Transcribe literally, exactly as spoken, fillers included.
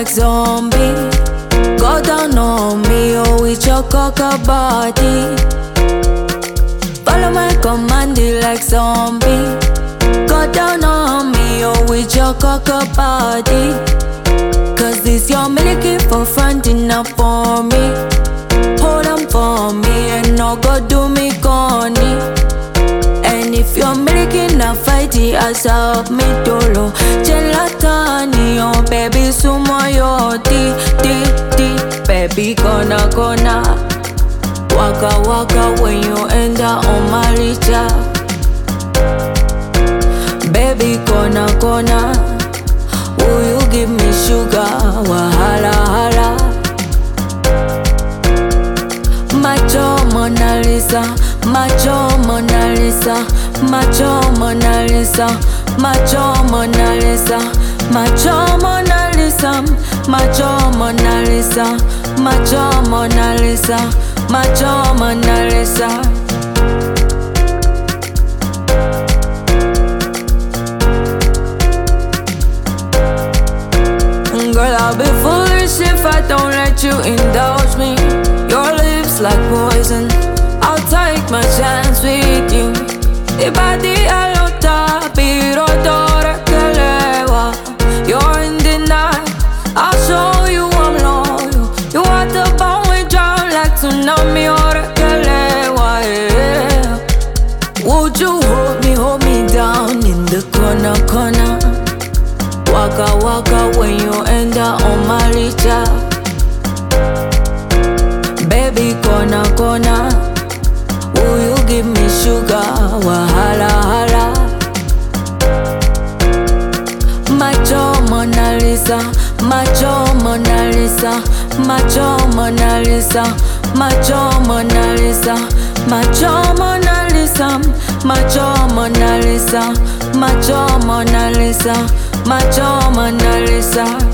like zombie. Go down on me, oh, with your coca body. Follow my command like zombie. Go down on me, oh, with your coca body. Cause this your milky for fronting up for me. Hold on for me and no go do me corny. And if you're milky na fighty as up me dolo. Gelatani, oh baby sumo yo di di di. Baby gonna gonna waka waka when you enter on my richa. Baby gonna gonna, will you give me sugar? Wahala hala. Macho Mona Lisa, macho Mona Lisa, macho Mona Lisa, macho Mona Lisa, macho Mona Lisa, macho Mona Lisa, macho Mona Lisa, macho Mona Lisa. Girl, I'll be foolish if I don't let you indulge me. Your lips like poison, I'll take my chance with you. Ibadi alota, pero dora kelewa. You're in the night, I'll show you I'm loyal. You want the bone we drown like tsunami or kelewa, yeah. Would you hold me, hold me down in the corner, corner? Waka waka when you enter on my richa. Baby gonna gonna, will you give me sugar? Wahala hala. Macho Mona Lisa, macho Mona Lisa, macho Mona Lisa, macho Mona Lisa, macho Mona Lisa, macho Mona Lisa, macho Mona Lisa, macho Mona Lisa.